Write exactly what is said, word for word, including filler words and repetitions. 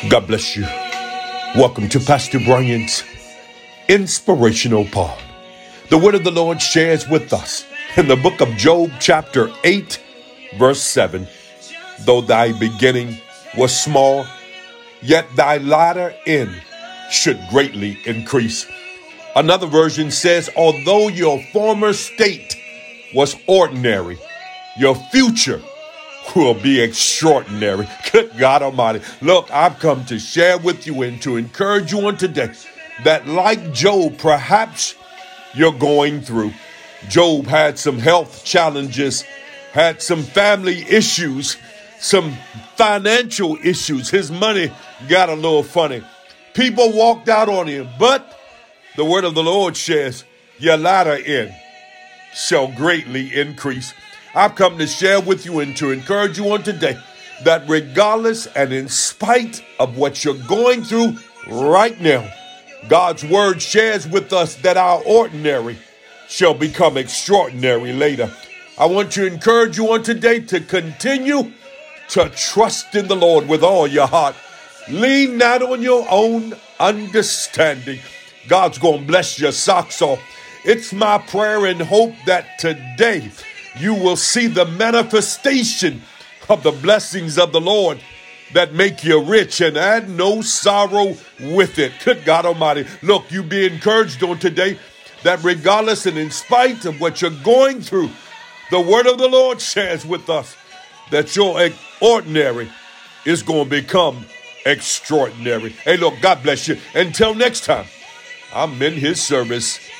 God bless you. Welcome to Pastor Brian's Inspirational Pod. The word of the Lord shares with us in the book of Job, chapter eight, verse seven. Though thy beginning was small, yet thy latter end should greatly increase. Another version says, although your former state was ordinary, your future will be extraordinary. Good God Almighty. Look, I've come to share with you and to encourage you on today that like Job, perhaps you're going through. Job had some health challenges, had some family issues, some financial issues. His money got a little funny. People walked out on him, but the word of the Lord says, your latter end shall greatly increase. I've come to share with you and to encourage you on today that regardless and in spite of what you're going through right now, God's word shares with us that our ordinary shall become extraordinary later. I want to encourage you on today to continue to trust in the Lord with all your heart. Lean not on your own understanding. God's going to bless your socks off. It's my prayer and hope that today you will see the manifestation of the blessings of the Lord that make you rich and add no sorrow with it. Good God Almighty. Look, you be encouraged on today that regardless and in spite of what you're going through, the word of the Lord shares with us that your ordinary is going to become extraordinary. Hey, look, God bless you. Until next time, I'm in his service.